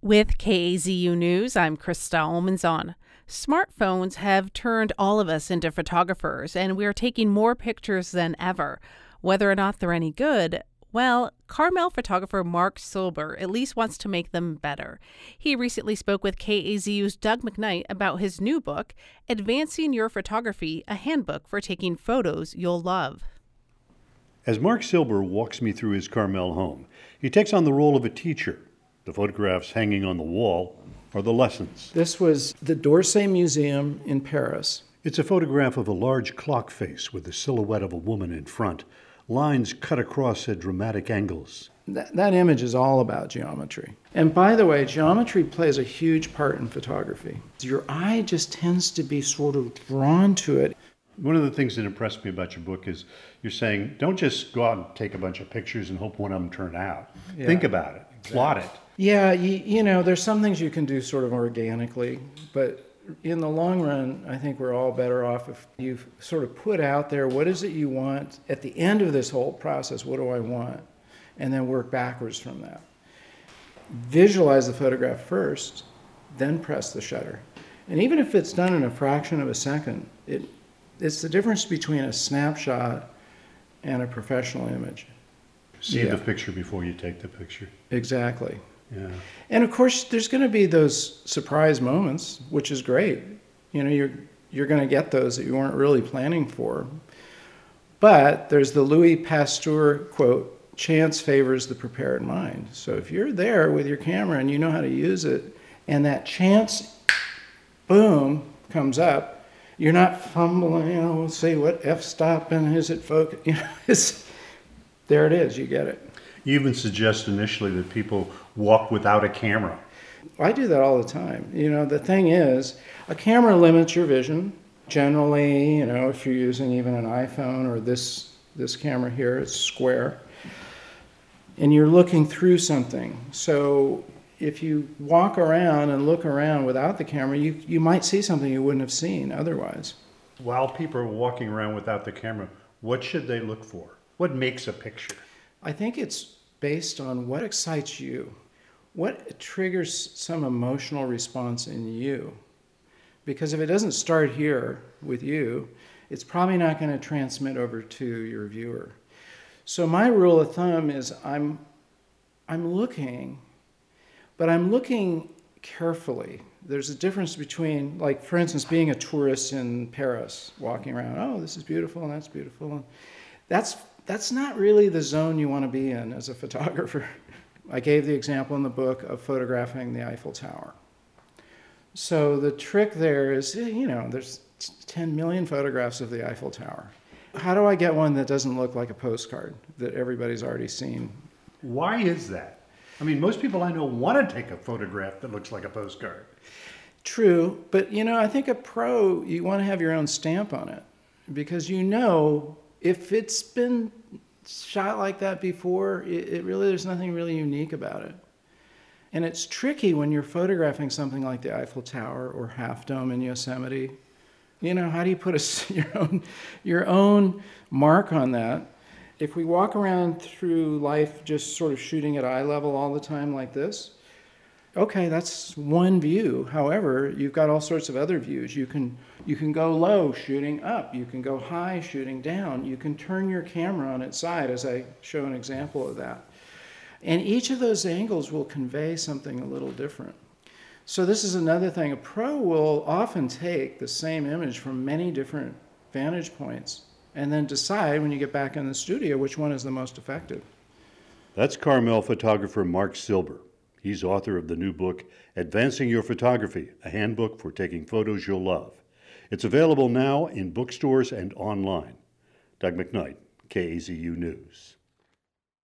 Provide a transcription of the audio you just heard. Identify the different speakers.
Speaker 1: With KAZU News, I'm Krista Olmanzon. Smartphones have turned all of us into photographers, and we're taking more pictures than ever. Whether or not they're any good, well, Carmel photographer Mark Silber at least wants to make them better. He recently spoke with KAZU's Doug McKnight about his new book, Advancing Your Photography, a handbook for taking photos you'll love.
Speaker 2: As Mark Silber walks me through his Carmel home, he takes on the role of a teacher. The photographs hanging on the wall are the lessons.
Speaker 3: This was the d'Orsay Museum in Paris.
Speaker 2: It's a photograph of a large clock face with the silhouette of a woman in front, lines cut across at dramatic angles.
Speaker 3: That image is all about geometry. And by the way, geometry plays a huge part in photography. Your eye just tends to be sort of drawn to it.
Speaker 2: One of the things that impressed me about your book is you're saying, don't just go out and take a bunch of pictures and hope one of them turn out. Yeah. Think about it, plot it.
Speaker 3: Yeah, you know, there's some things you can do sort of organically, but in the long run, I think we're all better off if you sort of put out there, what is it you want? At the end of this whole process, what do I want? And then work backwards from that. Visualize the photograph first, then press the shutter. And even if it's done in a fraction of a second, it's the difference between a snapshot and a professional image.
Speaker 2: See the picture before you take the picture.
Speaker 3: Exactly.
Speaker 2: Yeah.
Speaker 3: And of course, there's going to be those surprise moments, which is great. You know, you're going to get those that you weren't really planning for. But there's the Louis Pasteur quote, chance favors the prepared mind. So if you're there with your camera and you know how to use it, and that chance, boom, comes up, you're not fumbling, you know, say what f-stop and is it focus, you know, there it is, you get it.
Speaker 2: You even suggest initially that people walk without a camera.
Speaker 3: I do that all the time. You know, the thing is, a camera limits your vision. Generally, you know, if you're using even an iPhone or this camera here, it's square. And you're looking through something. So if you walk around and look around without the camera, you might see something you wouldn't have seen otherwise.
Speaker 2: While people are walking around without the camera, what should they look for? What makes a picture?
Speaker 3: I think it's based on what excites you, what triggers some emotional response in you. Because if it doesn't start here with you, it's probably not going to transmit over to your viewer. So my rule of thumb is I'm looking, but I'm looking carefully. There's a difference between, like, for instance, being a tourist in Paris, walking around, oh, this is beautiful and that's beautiful. That's not really the zone you want to be in as a photographer. I gave the example in the book of photographing the Eiffel Tower. So the trick there is, you know, there's 10 million photographs of the Eiffel Tower. How do I get one that doesn't look like a postcard that everybody's already seen?
Speaker 2: Why is that? I mean, most people I know want to take a photograph that looks like a postcard.
Speaker 3: True, but you know, I think a pro, you want to have your own stamp on it because you know, if it's been shot like that before, it really, there's nothing really unique about it. And it's tricky when you're photographing something like the Eiffel Tower or Half Dome in Yosemite. You know, how do you put your own mark on that? If we walk around through life just sort of shooting at eye level all the time like this, okay, that's one view. However, you've got all sorts of other views. You can go low, shooting up. You can go high, shooting down. You can turn your camera on its side, as I show an example of that. And each of those angles will convey something a little different. So this is another thing. A pro will often take the same image from many different vantage points and then decide when you get back in the studio which one is the most effective.
Speaker 2: That's Carmel photographer Mark Silber. He's author of the new book, Advancing Your Photography, a handbook for taking photos you'll love. It's available now in bookstores and online. Doug McKnight, KAZU News.